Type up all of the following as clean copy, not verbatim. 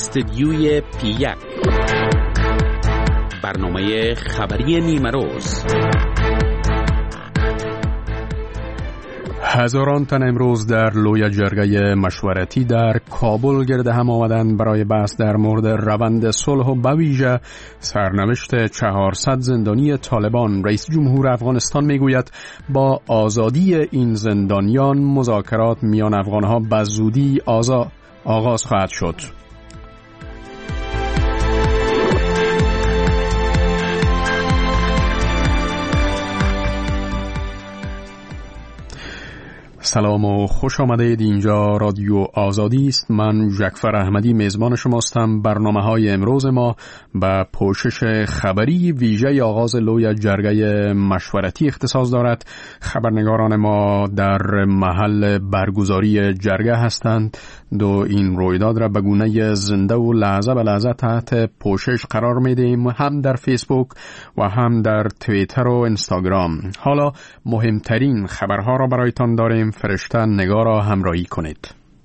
استدیوی P1 برنامه خبری نیمه روز. هزاران تن امروز در لوی جرگه مشورتی در کابل گرد هم آمدند برای بحث در مورد روند صلح و به ویژه سرنوشت 400 زندانی طالبان. رئیس جمهور افغانستان میگوید با آزادی این زندانیان مذاکرات میان افغانها به زودی آغاز خواهد شد. سلام و خوش آمدید. اینجا رادیو آزادی است. من جعفر احمدی میزبان شماستم. برنامه‌های امروز ما به پوشش خبری ویژه آغاز لوی جرگه مشورتی اختصاص دارد. خبرنگاران ما در محل برگزاری جرگه هستند. این رویداد را به گونه زنده و لحظه به لحظه تحت پوشش قرار میدیم، هم در فیسبوک و هم در توییتر و اینستاگرام. حالا مهمترین خبرها را برایتان داریم. فرشته نگار را همراهی کنید.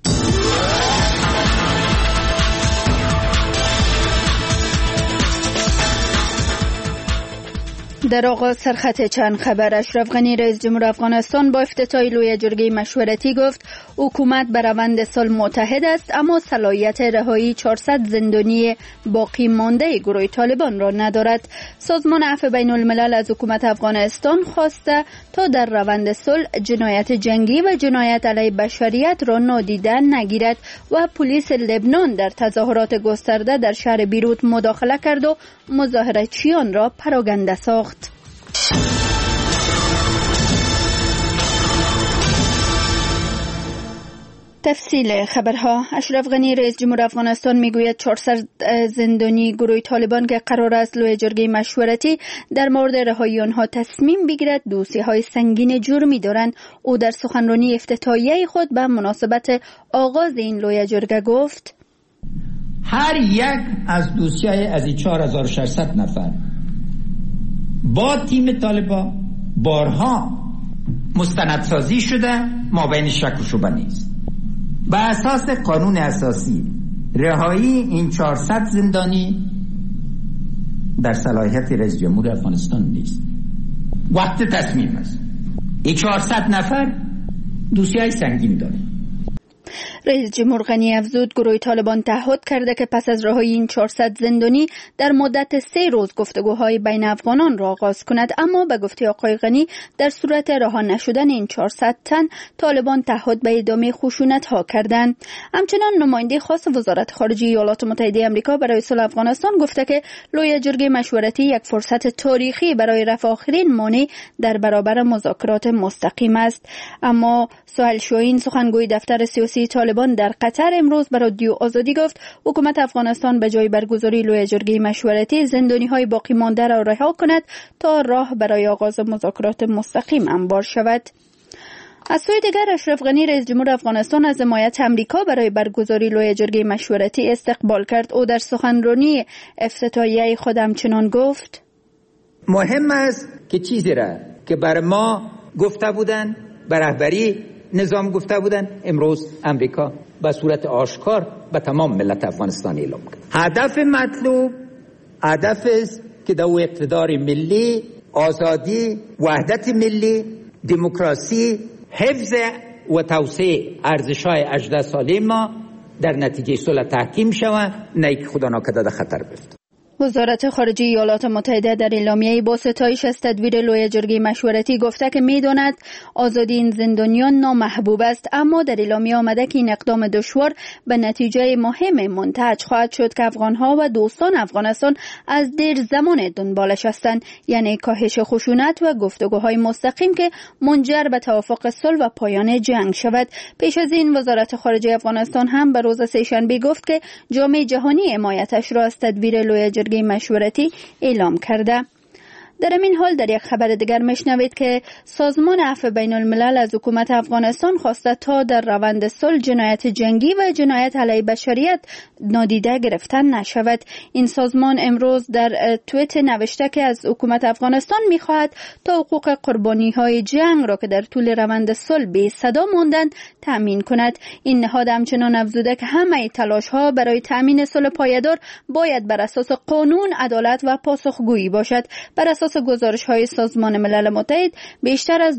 در آغاز سرخط چند خبر. اشرف غنی رئیس جمهور افغانستان با افتتاح لوی جرگه مشورتی گفت حکومت به روند صلح متحد است، اما صلاحیت رهایی 400 زندانی باقی مانده گروه طالبان را ندارد. سازمان عفو بین الملل از حکومت افغانستان خواسته تا در روند صلح جنایت جنگی و جنایت علیه بشریت را نادیده نگیرد و پلیس لبنان در تظاهرات گسترده در شهر بیروت مداخله کرد و مظاهرچیان را پراکنده ساخت. تفصیل خبرها. اشرف غنی رئیس جمهور افغانستان میگوید 400 زندانی گروه طالبان که قرار است لوی جرگه مشورتی در مورد رهایی آنها تصمیم بگیرد دوسیهای سنگین جرمی دارند. او در سخنرانی افتتاحیه خود به مناسبت آغاز این لوی جرگه گفت هر یک از دوسیهای از این 4600 نفر با تیم طالبان بارها مستندسازی شده، ما بین شک و شبهه نیست. به اساس قانون اساسی رهایی این 400 زندانی در صلاحیت رئیس جمهور افغانستان نیست. وقت تصمیم است. این 400 نفر دوسیهای سنگین داره. رئیس جمهور غنی افزود گروه طالبان تعهد کرده که پس از رهایی این 400 زندانی در مدت 3 روز گفتگوهای بین افغانان را آغاز کند، اما به گفته آقای غنی در صورت رها نشدن این 400 تن طالبان تعهد به ادامه خشونت‌ها کردند. همچنان نماینده خاص وزارت خارجه ایالات متحده آمریکا برای صلح افغانستان گفته که لوی جرگه مشورتی یک فرصت تاریخی برای رفع آخرین مانع در برابر مذاکرات مستقیم است. اما سهیل شاهین سخنگوی دفتر سیاسی طالبان در قطر امروز به رادیو آزادی گفت حکومت افغانستان به جای برگزاری لوی جرگه مشورتی زندانی‌های باقی مانده را رها کند تا راه برای آغاز مذاکرات مستقیم هموار شود. از سوی دیگر اشرف غنی رئیس جمهور افغانستان از حمایت امریکا برای برگزاری لوی جرگه مشورتی استقبال کرد. او در سخنرانی افتتاحیه خود همچنان گفت مهم است که چیزی را که بر ما گفته بودند، بر رهبری نظام گفته بودن، امروز امریکا به صورت آشکار به تمام ملت افغانستان اعلام کرد. هدف مطلوب هدف است که در اقتدار ملی، آزادی، وحدت ملی، دموکراسی، حفظ و توسعه ارزش‌های 18 ساله ما در نتیجه صلح تحکیم شود، نه اینکه خدا ناکرده در خطر بیفته. وزارت خارجه ایالات متحده در اعلامیه‌ای با ستایش از تدویر لوی جرگه مشورتی گفته که می‌داند آزادی این زندانیان نامحبوب است، اما در اعلامیه آمده که این اقدام دشوار به نتیجه مهم منتهج خواهد شد که افغان‌ها و دوستان افغانستان از دیر زمان دنبالش هستند، یعنی کاهش خشونت و گفتگوهای مستقیم که منجر به توافق صلح و پایان جنگ شود. پیش از این وزارت خارجه افغانستان هم به روز سه‌شنبه گفت که جامعه جهانی حمایتش را از تدویر لوی جرگه مشورتی اعلام کرده. در این حال در یک خبر دیگر میشنوید که سازمان عفو بین الملل از حکومت افغانستان خواسته تا در روند صلح جنایت جنگی و جنایت علیه بشریت نادیده گرفتن نشود. این سازمان امروز در توییت نوشته که از حکومت افغانستان میخواهد تا حقوق قربانی‌های جنگ را که در طول روند صلح بی صدا ماندند تامین کند. این نهاد همچنان افزوده که همه تلاش‌ها برای تامین صلح پایدار باید بر اساس قانون، عدالت و پاسخگویی باشد. بر اساس گزارش‌های سازمان ملل متحد بیشتر از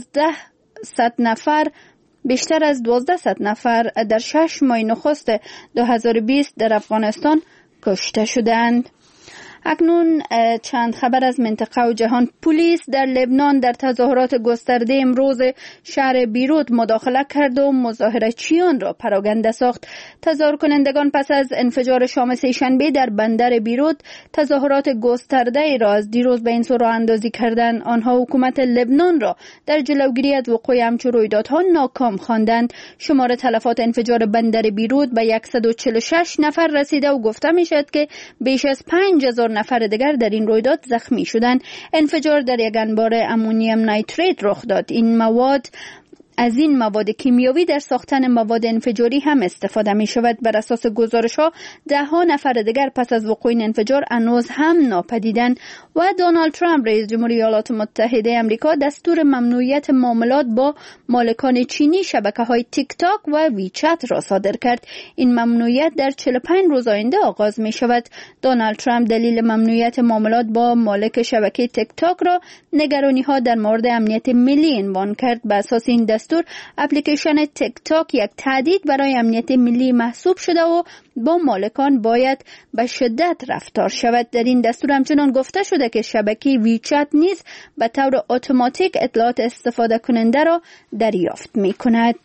1200 نفر در 6 ماه نخست 2020 در افغانستان کشته شدند. اکنون چند خبر از منطقه و جهان. پلیس در لبنان در تظاهرات گسترده امروز شهر بیروت مداخله کرد و مظاهره‌چیان را پراکنده ساخت. تظاهر کنندگان پس از انفجار شام سه‌شنبه در بندر بیروت تظاهرات گسترده ای را از دیروز به این سو راه اندازی کردند. آنها حکومت لبنان را در جلوگیری از وقوع همچون رویدادها ناکام خواندند. شمار تلفات انفجار بندر بیروت به 146 نفر رسیده و گفته میشد که بیش از 5000 نفر دیگر در این رویداد زخمی شدند. انفجار در یک انبار امونیم نیتریت رخ داد. از این مواد کیمیاوی در ساختن مواد انفجاری هم استفاده می شود. بر اساس گزارش ها 10 نفر دیگر پس از وقوع این انفجار هنوز هم ناپدیدند. و دونالد ترامپ رئیس جمهوری ایالات متحده آمریکا دستور ممنوعیت معاملات با مالکان چینی شبکه‌های تیک تاک و ویچت را صادر کرد. این ممنوعیت در 45 روز آینده آغاز می شود. دونالد ترامپ دلیل ممنوعیت معاملات با مالک شبکه تیک تاک را نگرانی‌ها در مورد امنیت ملی عنوان کرد. به اساس این دستور اپلیکیشن تیک تاک یک تهدید برای امنیت ملی محسوب شده و با مالکان باید به شدت رفتار شود. در این دستور همچنان گفته شده که شبکه ویچت نیز به طور اتوماتیک اطلاعات استفاده کننده را دریافت می کند.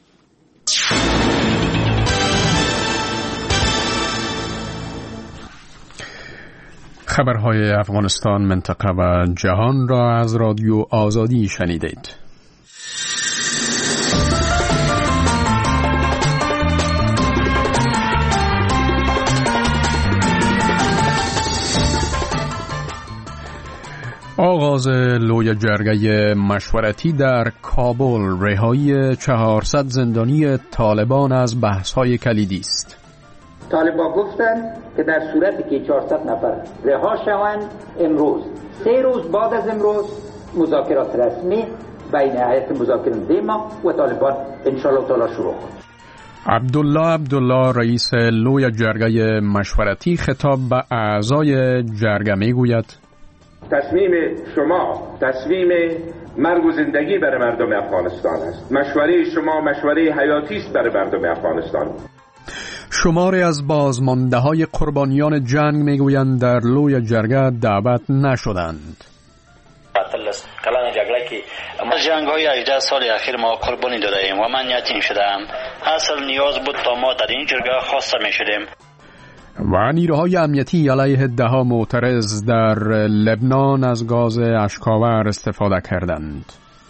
خبرهای افغانستان، منطقه و جهان را از رادیو آزادی شنیدید. آغاز لوی جرگه مشورتی در کابل، رهایی 400 زندانی طالبان از بحث‌های کلیدی است. طالبان گفتند که در صورتی که 400 نفر رها شوند امروز 3 روز بعد از امروز مذاکرات رسمی بین هیئت مذاکرانده ما و طالبان انشاءالله تعالی شروع خواهد. عبدالله رئیس لوی جرگه مشورتی خطاب به اعضای جرگه میگوید: تصمیم شما تصمیم مرگ و زندگی برای مردم افغانستان است. مشوره شما مشوره حیاتی است برای مردم افغانستان. شماری از بازمانده‌های قربانیان جنگ میگویند در لوی جرگه دعوت نشدند. کلان جنگی که ما جنگ‌های 18 سال اخیر ما قربانی داده ایم و من یتیم شدم. اصل نیاز بود تا ما در این جرگه خواسته می‌شدیم. و نیروهای امنیتی علیه 10 معترض در لبنان از گاز اشک‌آور استفاده کردند.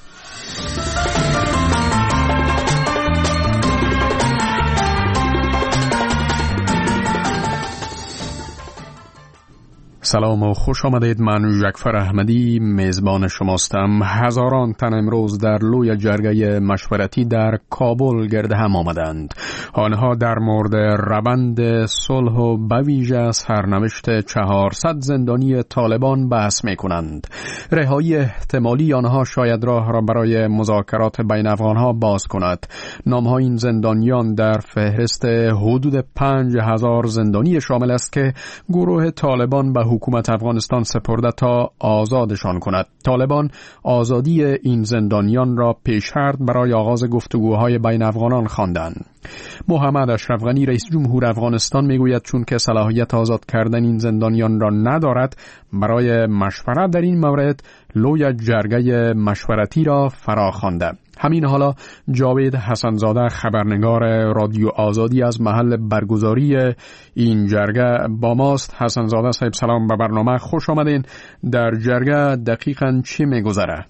سلام و خوش آمدید. من جعفر احمدی میزبان شماستم. هزاران تن امروز در لوی جرگه مشورتی در کابل گرد هم آمدند. آنها در مورد روند صلح و به ویژه سرنوشت 400 زندانی طالبان بحث می کنند. رهایی احتمالی آنها شاید راه را برای مذاکرات بین افغانها باز کند. نام‌ها این زندانیان در فهرست حدود 5000 زندانی شامل است که گروه طالبان به حکومت افغانستان سپرده تا آزادشان کند. طالبان آزادی این زندانیان را پیش‌شرط برای آغاز گفتگوهای بین افغانان خواندند. محمد اشرف غنی رئیس جمهور افغانستان میگوید چون که صلاحیت آزاد کردن این زندانیان را ندارد، برای مشورت در این مورد لوی جرگه مشورتی را فرا خوانده. همین حالا جاوید حسنزاده خبرنگار رادیو آزادی از محل برگزاری این جرگه با ماست. حسنزاده صاحب سلام، به برنامه خوش آمدین. در جرگه دقیقاً چی میگذره؟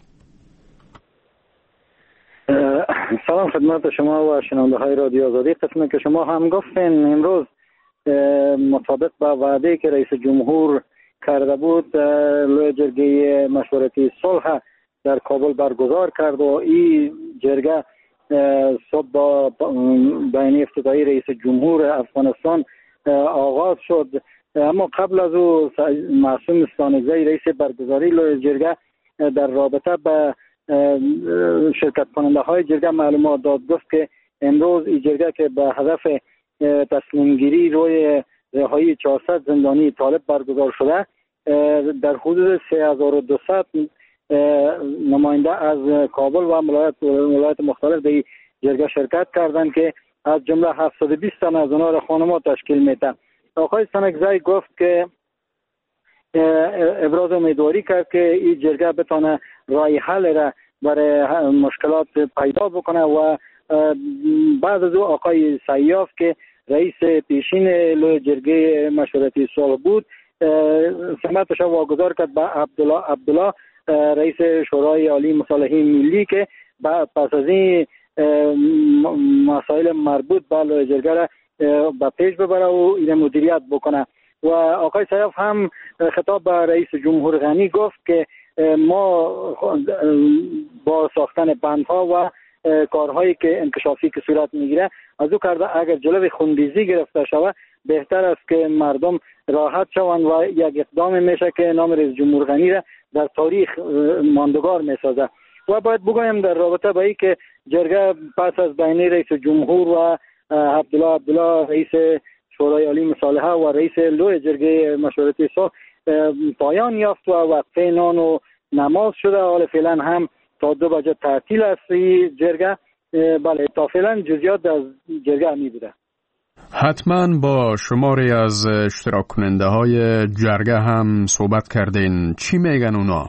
سلام خدمت شما و شنونده های رادیو آزادی. قسمی که شما هم گفتین امروز مطابق با وعده که رئیس جمهور کرده بود لوی جرگه مشورتی صلح در کابل برگزار کرد و این جرگه صبح با بیانیه افتتاحی رئیس جمهور افغانستان آغاز شد. اما قبل از او معصوم استانکزی رئیس برگزاری لوی جرگه در رابطه به شرکت کننده های جرگه معلومات داد. گفت که امروز این جرگه که به هدف تصمیم گیری روی رهایی 400 زندانی طالب برگزار شده، در حدود 3200 نماینده از کابل و ولایت مختلف در جرگه شرکت کردند که از جمله 720 تن از اونها را خانم‌ها تشکیل میدن. آقای استانکزی گفت که ابراز امیدواری کرد که این جرگه بتونه راه حل را برای مشکلات پیدا بکنه و بعد از او آقای سیاف که رئیس پیشین لوی جرگه مشورتی صلح بود سمتش واگذار کرد به عبدالله رئیس شورای عالی مصالحه ملی که پس از این مسائل مربوط به لوی جرگه را به پیش ببره و این مدیریت بکنه. و آقای سیاف هم خطاب به رئیس جمهور غنی گفت که ما با ساختن بندها و کارهایی که انکشافی که صورت میگیره از او کرده اگر جلوی خونریزی گرفته شود بهتر است که مردم راحت شوند و یک اقدام میشه که نام رئیس جمهور غنی را در تاریخ ماندگار میسازه. و باید بگویم در رابطه با این که جرگه پس از بیانیه رئیس جمهور و عبدالله رئیس شورای عالی مصالحه و رئیس لوی جرگه مشورتی صلح پایان یافت و وقفه نان و نماز شده. حال فعلا هم تا 2 بجه تعطیل است جرگه. بله تا فعلا جزئیات از جرگه می بوده. حتما با شماری از اشتراک کننده های جرگه هم صحبت کردین، چی میگن اونا؟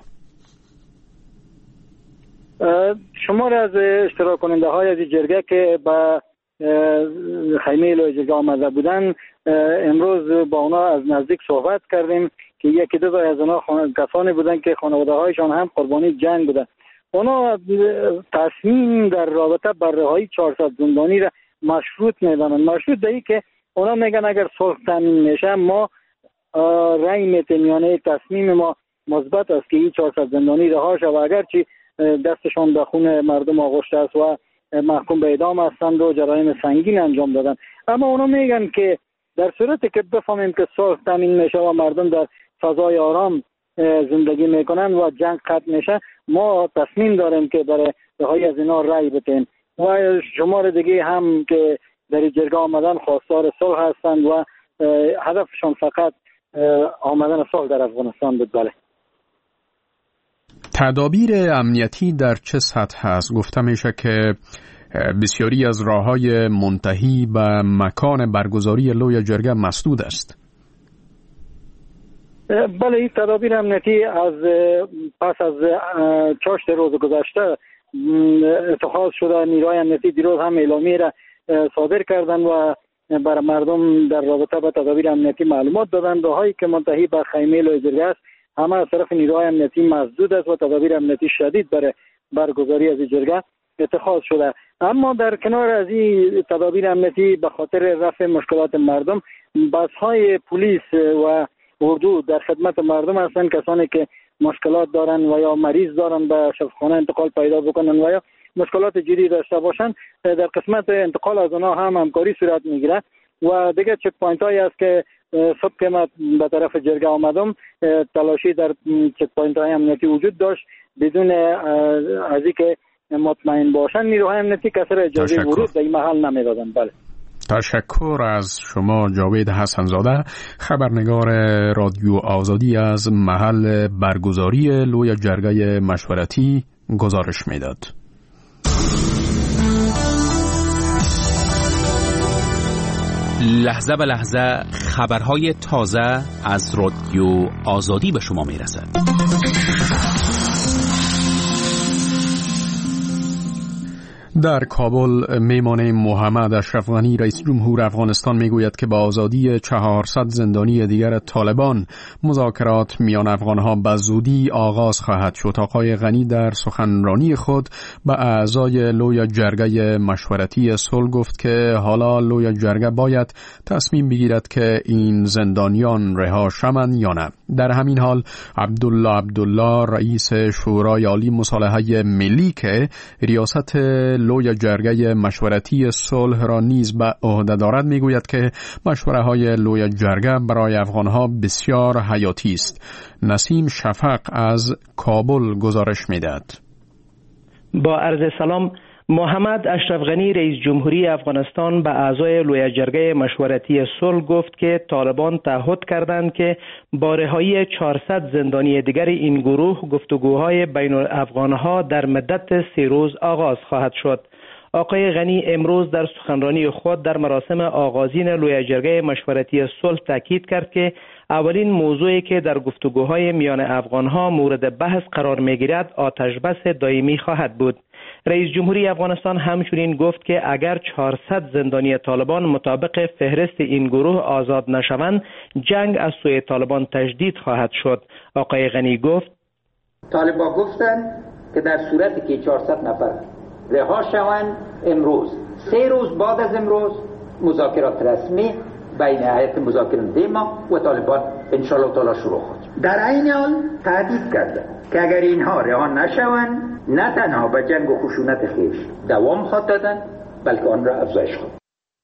شماری از اشتراک کننده های از جرگه که با خیمه لوی جرگه آمده بودن امروز با اونا از نزدیک صحبت کردیم که یکی دو از اونا کسانی بودن که خانواده هایشان هم قربانی جنگ بودن. اونا تصمیم در رابطه با رهایی 400 زندانی را مشروط میدانند. مشروط به این که اونا میگن اگر صلح تامین میشه ما رأی میتیم، یعنی تصمیم ما مثبت است که این 400 زندانی رها شود، اگرچه دستشان به خون مردم آغشته است و محکوم به اعدام هستند و جرایم سنگین انجام دادن. اما اونا میگن که در صورتی که بفهمیم که صلح تامین میشه و مردم در فضای آرام زندگی میکنن و جنگ ختم میشه ما تصمیم داریم که برای رهایی از اینا رأی بدیم. و شمار دیگه هم که در جرگه آمدن خواستار صلح هستند و هدفشان فقط آمدن صلح در افغانستان بود. بله. تدابیر امنیتی در چه سطح هست؟ گفته میشه که بسیاری از راههای منتهی به مکان برگزاری لوی جرگه مسدود است. بله، این تدابیر امنیتی از پس از 4 روز گذشته اتخاذ شده. نیروهای امنیتی دیروز هم اعلامیه را صادر کردن و برای مردم در رابطه با تدابیر امنیتی معلومات دادن. راههایی که منتهی به خیمه لوی جرگه است همه از طرف نیروهای امنیتی مسدود است و تدابیر امنیتی شدید برای برگزاری از جرگه اتخاذ شده. اما در کنار از این تدابیر امنیتی به خاطر رفع مشکلات مردم بس‌های پلیس و اردو در خدمت مردم هستند. کسانی که مشکلات دارن و یا مریض دارن به شفاخانه انتقال پیدا بکنن و یا مشکلات جدی داشته باشن در قسمت انتقال از اونها هم همکاری صورت میگیره. و دیگه چک پوینت هایی است که صبح که من به طرف جرگه آمدم تلاشی در چک پوینت های امنیتی وجود داشت بدون از اینکه مطمئن باشن نیروهای امنیتی کسی را اجازه ورود به این محل نمیدادن. بله. تشکر از شما جاوید حسنزاده، خبرنگار رادیو آزادی از محل برگزاری لوی جرگه مشورتی گزارش میداد. لحظه به لحظه خبرهای تازه از رادیو آزادی به شما میرسد. در کابل میمانه محمد اشرف غنی رئیس جمهور افغانستان میگوید که با آزادی 400 زندانی دیگر طالبان مذاکرات میان افغانها به زودی آغاز خواهد شد. آقای غنی در سخنرانی خود به اعضای لوی جرگه مشورتی صلح گفت که حالا لوی جرگه باید تصمیم بگیرد که این زندانیان رها شوند یا نه. در همین حال عبدالله رئیس شورای عالی مصالحه ملی که ریاست لوی جرگه مشورتی صلح را نیز به عهده دارد میگوید که مشوره‌های لوی جرگه برای افغانها بسیار حیاتی است. نسیم شفق از کابل گزارش میدهد. با عرض سلام، محمد اشرف غنی رئیس جمهوری افغانستان به اعضای لوی جرگه مشورتی صلح گفت که طالبان تعهد کردند که با رهایی 400 زندانی دیگر این گروه گفتگوهای بین افغانها در مدت 3 روز آغاز خواهد شد. آقای غنی امروز در سخنرانی خود در مراسم آغازین لوی جرگه مشورتی صلح تاکید کرد که اولین موضوعی که در گفتگوهای میان افغانها مورد بحث قرار میگیرد آتشبس دائمی خواهد بود. رئیس جمهوری افغانستان همچنین گفت که اگر 400 زندانی طالبان مطابق فهرست این گروه آزاد نشوند، جنگ از سوی طالبان تجدید خواهد شد. آقای غنی گفت طالبان گفتن که در صورتی که 400 نفر رها شوند، امروز 3 روز بعد از امروز مذاکرات رسمی بین هیئت مذاکرات ما و طالبان انشاءالله تعالی شروع خواهد. در این حال تهدید کرده که اگر اینها رها نشوند، نه تنها به جنگ و خشونت خویش دوام خواهد دادن، بلکه آن را افزایش خواهد.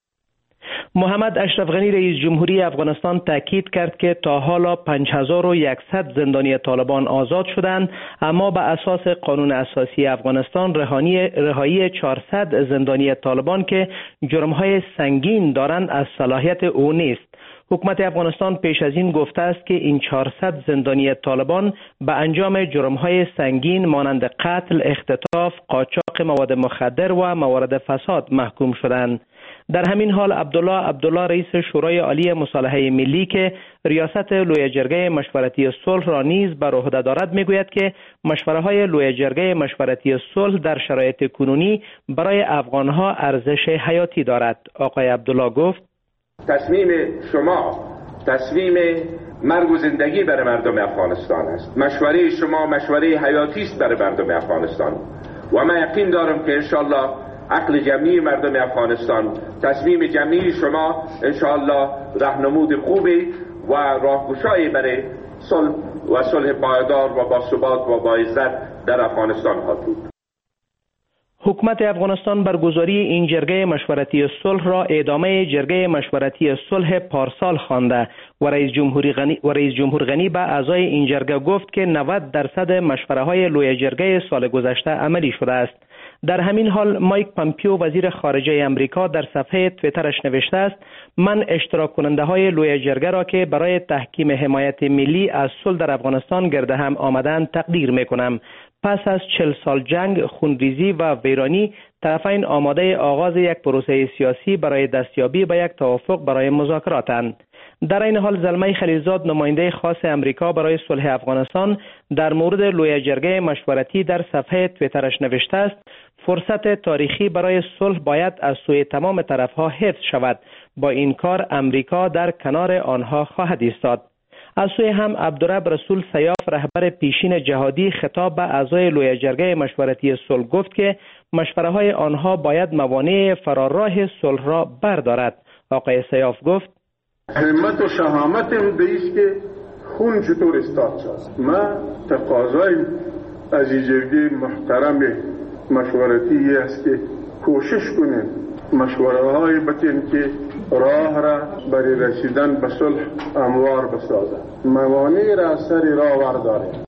محمد اشرف غنی رئیس جمهوری افغانستان تاکید کرد که تا حالا 5100 زندانی طالبان آزاد شدند، اما به اساس قانون اساسی افغانستان رهایی 400 زندانی طالبان که جرم‌های سنگین دارند از صلاحیت او نیست. حکومت افغانستان پیش از این گفته است که این 400 زندانی طالبان به انجام جرم‌های سنگین مانند قتل، اختطاف، قاچاق مواد مخدر و موارد فساد محکوم شدند. در همین حال عبدالله رئیس شورای عالی مصالحه ملی که ریاست لوی جرگه مشورتی صلح را نیز بر عهده دارد میگوید که مشوره‌های لوی جرگه مشورتی صلح در شرایط کنونی برای افغانها ارزش حیاتی دارد. آقای عبدالله گفت تصمیم شما تصمیم مرگ و زندگی برای مردم افغانستان است. مشوره شما مشوره حیاتی است برای مردم افغانستان و من یقین دارم که انشالله عقل جمعی مردم افغانستان، تصمیم جمعی شما انشاءالله راهنمود خوبی و راهگشایی برای صلح و صلح پایدار و با ثبات و با عزت در افغانستان خواهد بود. حکومت افغانستان برگزاری این جرگه مشورتی صلح را ادامه جرگه مشورتی صلح پارسال خوانده و رئیس جمهور غنی به اعضای این جرگه گفت که 90% مشوره‌های لوی جرگه سال گذشته عملی شده است. در همین حال مایک پامپیو وزیر خارجه امریکا در صفحه توییترش نوشته است: من اشتراک کننده های لوی جرگه را که برای تحکیم حمایت ملی از صلح در افغانستان گرد هم آمدند تقدیر می کنم. پس از 40 سال جنگ، خونریزی و ویرانی، طرفین آماده آغاز یک پروسه سیاسی برای دستیابی به یک توافق برای مذاکراتند. در این حال زلمه خلیلزاد نماینده خاص امریکا برای صلح افغانستان در مورد لوی جرگه مشورتی در صفحه توییترش نوشته است: فرصت تاریخی برای صلح باید از سوی تمام طرفها حفظ شود. با این کار امریکا در کنار آنها خواهد ایستاد. از سوی هم عبدالرب رسول سیاف رهبر پیشین جهادی خطاب به اعضای لوی جرگه مشورتی صلح گفت که مشوره‌های آنها باید موانع فرارراه صلح را بردارد. آقای سیاف گفت: همت و شهامت ایست که خون چطور استاد شد. ما تقاضای از این جرگه محترم مشورتی است که کوشش کنیم مشوره‌های بتین که راه را برای رسیدن به صلح هموار بسازد، موانع را از سر راه وردارد.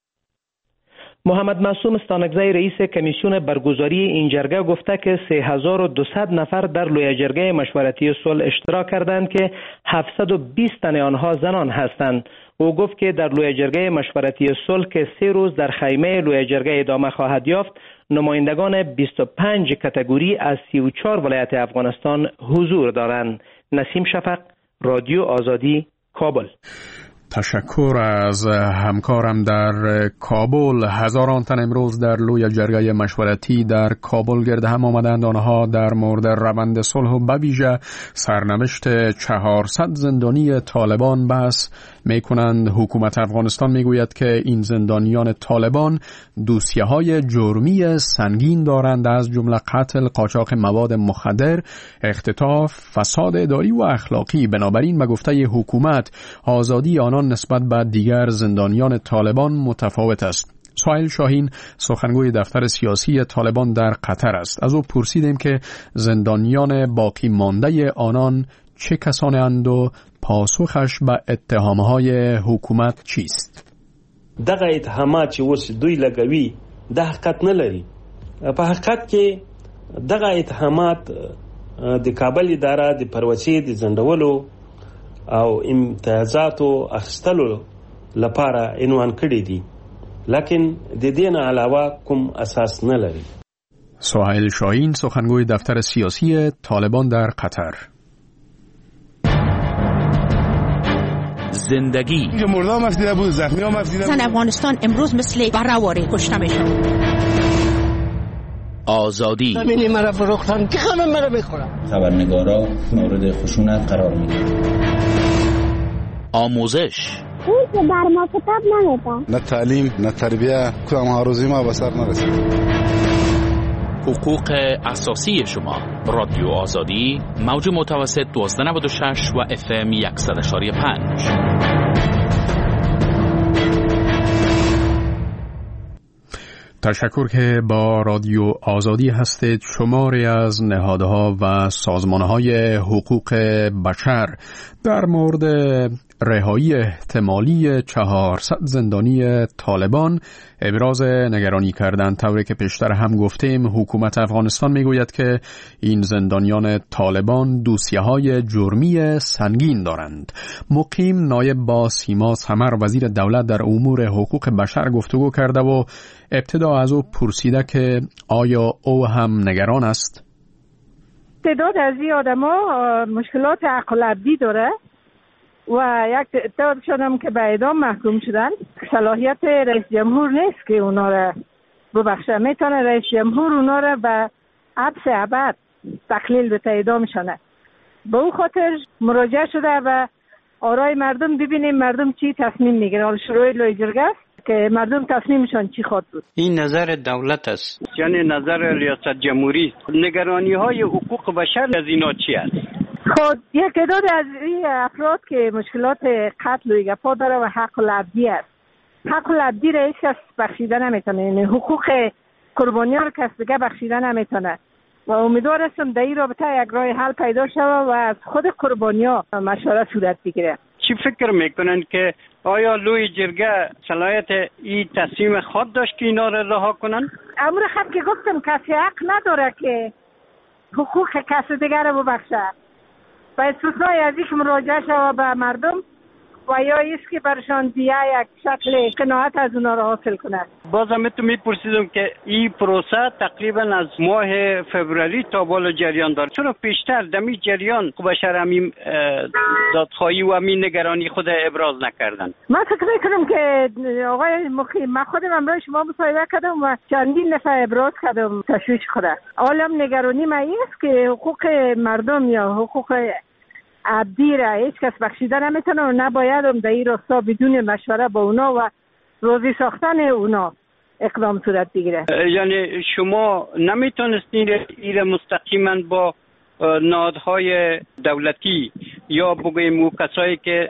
محمد معصوم استانکزی رئیس کمیسیون برگزاری این جرگه گفته که 3200 نفر در لوی جرگه مشورتی صلح اشتراک کردند که 720 تن آنها زنان هستند. او گفت که در لوی جرگه مشورتی صلح که 3 روز در خیمه لوی جرگه ادامه خواهد یافت، نمایندگان 25 کاتگوری از 34 ولایت افغانستان حضور دارند. نسیم شفق، رادیو آزادی، کابل. تشکر از همکارم در کابل. هزاران تن امروز در لوی جرگه مشورتی در کابل گرد هم آمدند. آنها در مورد روند صلح و به ویژه سرنوشت 400 زندانی طالبان بحث میکنند. حکومت افغانستان میگوید که این زندانیان طالبان دوسیه‌های جرمی سنگین دارند، از جمله قتل، قاچاق مواد مخدر، اختطاف، فساد اداری و اخلاقی. بنابراین به گفته حکومت آزادی آنان نسبت به دیگر زندانیان طالبان متفاوت است. سهیل شاهین سخنگوی دفتر سیاسی طالبان در قطر است. از او پرسیدیم که زندانیان باقی مانده آنان چه کسانی اند و پاسخش به اتهامهای حکومت چیست؟ دغه اتهامات چې اوس دوی لګوي د حقیقت نه لري. په حقیقت کې دغه اتهامات د کابل اداره د پروسې د ځنډولو او امتیازاتو اخیستلو لپاره عنوان کړي دي، لکن د دې نه علاوه کوم اساس نه لري. سهیل شاهین سخنگوی دفتر سیاسی طالبان در قطر. زندگی مردم مفدیده بود، زخمی ها مفدیده بود. زن افغانستان امروز مثل برهواری کشته میشن. آزادی زمینی مرا فروختن که همه مرا میخورن. خبرنگارا مورد خشونت قرار میگیرن. آموزش اون که بر ما کتاب نمیدن. نه تعلیم نه تربیه، کدام آرزوی ما به سر نرسید. حقوق اساسی شما. رادیو آزادی، موج متوسط 1296 و FM 100.5. تشکر که با رادیو آزادی هستید. شماری از نهادها و سازمانهای حقوق بشر در مورد رهایی احتمالی 400 زندانی طالبان ابراز نگرانی کردند. طوری که پیشتر هم گفتیم حکومت افغانستان میگوید که این زندانیان طالبان دوسیه‌های جرمی سنگین دارند. مقیم نایب با سیما سمر وزیر دولت در امور حقوق بشر گفتگو کرده و ابتدا از او پرسیده که آیا او هم نگران است؟ تعداد از این آدم‌ها مشکلات عقل ابدی داره و یک تعداد شدم که به اعدام محکوم شدن. صلاحیت رئیس جمهور نیست که اونا را ببخشه. میتونه رئیس جمهور اونا را به حبس ابد تقلیل به اعدام شونه. به اون خاطر مراجعه شده و آرای مردم ببینیم مردم چی تصمیم میگیره. حال شروع لوی جرگه است که مردم تصمیمشان چی خواهد بود. این نظر دولت است، یعنی نظر ریاست جمهوری. نگرانی های حقوق بشر از اینا چی است؟ خود یک تعداد از این افراد که مشکلات قتل و گپا داره و حق العبدی است. حق العبدی را هیچ کس بخشیده نمیتونه، یعنی حقوق قربانیان را کس دیگه بخشیده نمیتونه و امیدوار هستم در این رابطه یک راه حل پیدا شود و از خود قربانیان مشوره صورت بگیره. چی فکر میکنن که آیا لوی جرگه صلاحیت این تصمیم خود داشت که اینا را رها کنن؟ امر خط که گفتم کسی حق نداره که حقوق کسی دیگر را ببخشه. و استثنای از این که مراجعه شود به مردم و یا ایست که برشان دیگه یک شکل قناعت از اونا را حاصل کنند. بازم تو میپرسیدم که این پروسه تقریبا از ماه فوریه تا بالا جریان داره. چون پیشتر دمی جریان بشر همین دادخواهی و همین نگرانی خود ابراز نکردن. من فکر میکنم که آقای مقیم، من خودم امروز شما مصاحبه کردم و چندین نفر ابراز کردم تشویش خورد. عالم نگرانی من است که حقوق مردم یا حقوق عبدی را هیچ کس بخشیده نمیتونه و نباید هم در این راستا بدون مشوره با اونا و روزی ساختن اونا اقدام صورت بگیره. یعنی شما نمیتونستین این مستقیما با نهادهای دولتی یا بگویم کسایی که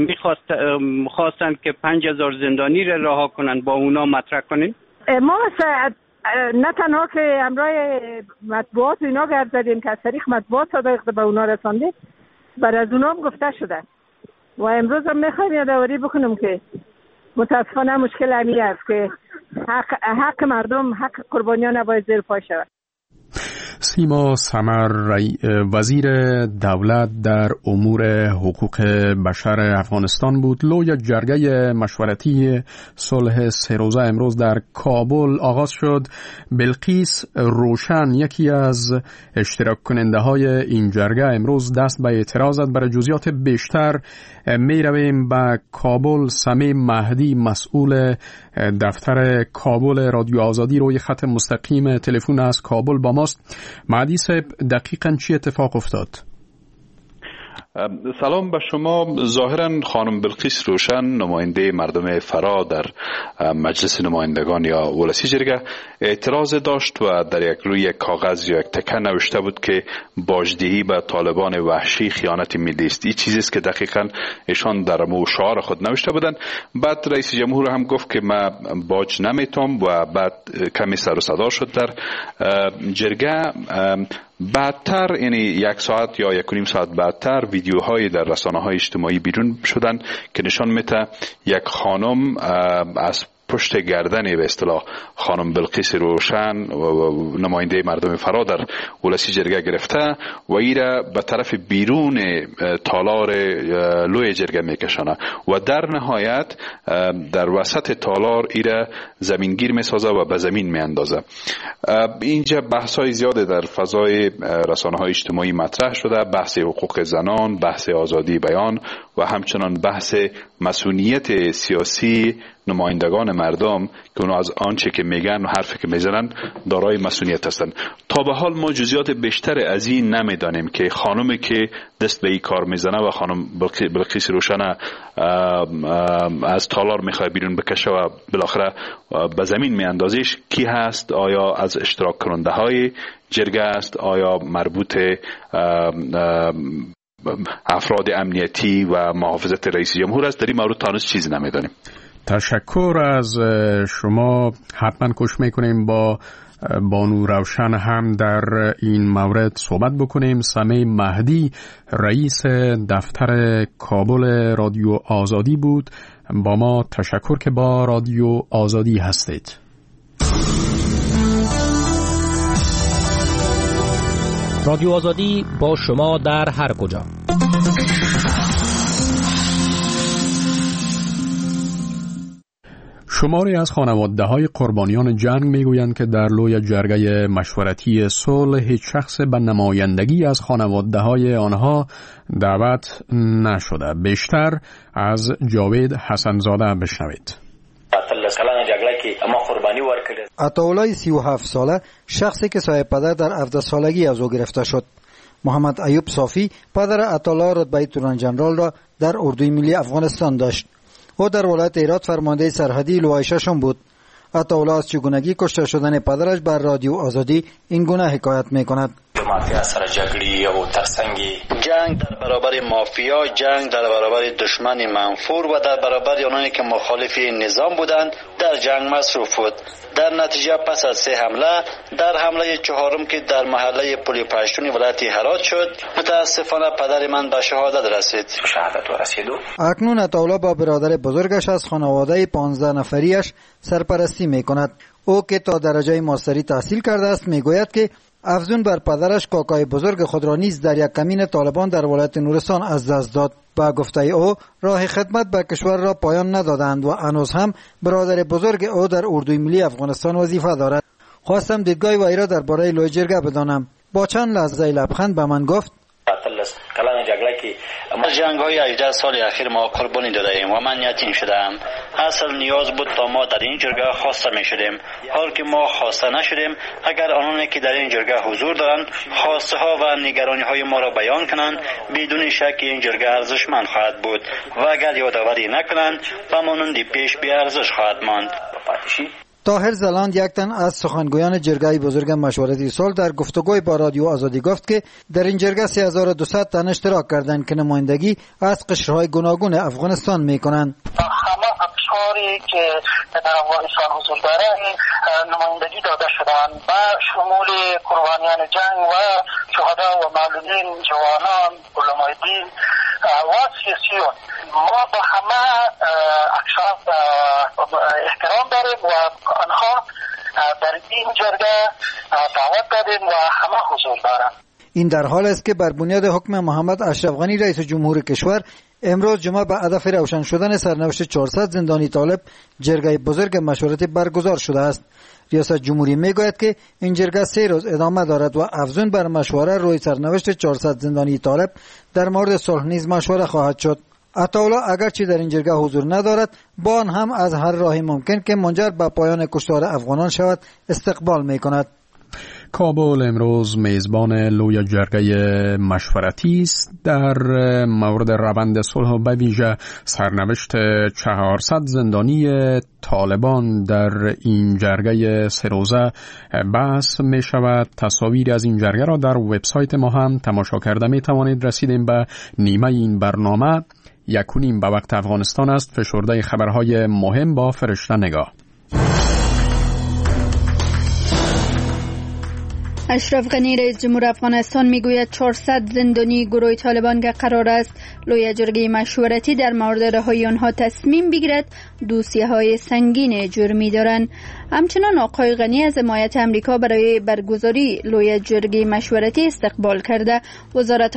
میخواستن که 5000 زندانی را رها کنن با اونا مطرح کنین؟ ما نه تنها که همراه مطبوعات اینا گرد زدیم که از طریق مطبوعات صادق به اونا رساندیم، بر از اونا هم گفته شده و امروز هم میخوایم یادآوری بکنم که متاسفانه مشکل همی است که حق مردم، حق قربانیان نباید زیر پا شود. سیما ثمر وزیر دولت در امور حقوق بشر افغانستان بود. لوی جرگه مشورتی صلح 3 روزه امروز در کابل آغاز شد. بلقیس روشن یکی از اشتراک کننده های این جرگه امروز دست به اعتراض زد. برای جزئیات بیشتر می رویم به کابل. سمیم مهدی مسئول دفتر کابل رادیو آزادی روی خط مستقیم تلفن از کابل با ماست. مهدی صاحب دقیقاً چی اتفاق افتاد؟ سلام به شما. ظاهراً خانم بلقیس روشن نماینده مردم فرا در مجلس نمایندگان یا ولسی جرگه اعتراض داشت و در روی کاغذ یا یک تکه نوشته بود که باجدهی به طالبان وحشی خیانت ملی است. این چیزی است که دقیقاً ایشان در شعار خود نوشته بودند. بعد رئیس جمهور هم گفت که من باج نمیتونم و بعد کمی سر و صدا شد در جرگه. بعدتر یعنی 1 ساعت یا 1.5 ساعت بعدتر ویدیوهایی در رسانه‌های اجتماعی بیرون شدن که نشان میده یک خانم از پشت گردن به اصطلاح خانم بلقیس روشن و نماینده مردم فرا در ولسی جرگه گرفته و ایره به طرف بیرون تالار لوی جرگه میکشانه و در نهایت در وسط تالار ایره زمینگیر میسازه و به زمین میاندازه. اینجا بحث‌های زیاده در فضای رسانه‌های اجتماعی مطرح شده، بحث حقوق زنان، بحث آزادی بیان و همچنان بحث مسئولیت سیاسی نمایندگان مردم که اونا از آنچه که میگن و حرفی که میزنن دارای مسئولیت هستند. تا به حال ما جزئیات بیشتر از این نمیدانیم که خانمی که دست به این کار میزنه و خانم بلقیس روشن از تالار میخواد بیرون بکشه و بالاخره به زمین میاندازیش کی هست؟ آیا از اشتراک کننده های جرگه است؟ آیا مربوط افراد امنیتی و محافظت رئیس جمهور است؟ در این مورد تانوس چیزی نمیدانیم. تشکر از شما. حتما کوشش میکنیم با بانو روشن هم در این مورد صحبت بکنیم. سمیم مهدی رئیس دفتر کابل رادیو آزادی بود. با ما تشکر که با رادیو آزادی هستید. رادیو آزادی با شما در هر کجا. شماری از خانواده‌های قربانیان جنگ میگویند که در لوی جرگه مشورتی صلح هیچ شخص به نمایندگی از خانواده‌های آنها دعوت نشده. بیشتر از جاوید حسنزاده بشنوید. عطاالله 37 ساله شخصی که صاحب پدر در 17 سالگی از او گرفته شد. محمد ایوب صافی پدر عطاالله رتبه توران جنرال را در اردوی ملی افغانستان داشت. او در ولایت هرات فرمانده سرحدی لوای ششم بود. عطاالله از چگونگی کشته شدن پدرش بر رادیو آزادی این گونه حکایت میکند. مافیا سر جنگی و ترسنگی، جنگ در برابر مافیا، جنگ در برابر دشمن منفور و در برابر آنانی که مخالف نظام بودند در جنگ مصروف بود. در نتیجه پس از 3 حمله، در حمله 4م که در محله پل پشتون ولایت هرات شد، متاسفانه پدر من به شهادت رسید. اکنون عطاالله با برادر بزرگش از خانواده 15 نفریش سرپرستی میکند. او که تا درجه ماستری تحصیل کرده است میگوید که افزون بر پدرش کاکای بزرگ خود را نیز در یک کمین طالبان در ولایت نورستان از دست داد. با گفته او راه خدمت به کشور را پایان ندادند و هنوز هم برادر بزرگ او در اردوی ملی افغانستان وظیفه دارد. خواستم دیدگاه وی را درباره لوی جرگه بدانم. با چند لحظه لبخند به من گفت کلان جنگی که جنگ‌های 18 سال اخیر ما قربانی داده ایم و من یتیم شدم. اصل نیاز بود تا ما در این جرگه خواسته می شدیم. حال که ما خواسته نشدیم، اگر آنانی که در این جرگه حضور دارند خواسته ها و نگرانی های ما را بیان کنند، بدون شک این جرگه ارزشمند خواهد بود و اگر یادآوری نکنند و مانند پیش بی ارزش خواهد ماند. طاهر زلاند یک تن از سخنگویان جرگه بزرگ مشورتی صلح در گفتگوی با رادیو آزادی گفت که در این جرگه 3200 تن اشتراک کردند که نمایندگی از قشرهای گوناگون افغانستان میکنند. همه اقشاری که در افغانستان حضور دارند نمایندگی داده شدند و شمول قربانیان جنگ و شهدا و معلولین، جوانان، علمای دین و سیاسیون ما با همه اکثر احترام داریم و آنها در این جرگه دعوت دادیم و همه حضور دارند. این در حال است که بر بنیاد حکم محمد اشرف غنی رئیس جمهور کشور امروز جمعه به هدف روشن شدن سرنوشت 400 زندانی طالب جرگه بزرگ مشورتی برگزار شده است. ریاست جمهوری میگوید که این جرگه 3 روز ادامه دارد و افزون بر مشوره روی سرنوشت 400 زندانی طالب در مورد صلح نیز مشوره خواهد شد. عطاالله اگرچه در این جرگه حضور ندارد، با آن هم از هر راهی ممکن که منجر به پایان کشتار افغانان شود استقبال میکند. کابل امروز میزبان لوی جرگه مشورتی است در مورد روند صلح و به ویژه سرنوشت 400 زندانی طالبان. در این جرگه 3 روزه بحث می شود. تصاویر از این جرگه را در وبسایت ما هم تماشا کرده می توانید. رسیدیم به نیمه این برنامه. 1:30 به وقت افغانستان است. فشرده خبرهای مهم با فرشته نگاه. اشرف غنی رئیس جمهور افغانستان میگوید 400 زندانی گروه طالبان که قرار است لوی جرگه مشورتی در مورد رهایی آنها تصمیم بگیرد دوسیه‌های سنگین جرمی دارند. همچنان آقای غنی از حمایت امریکا برای برگزاری لوی جرگه مشورتی استقبال کرده. وزارت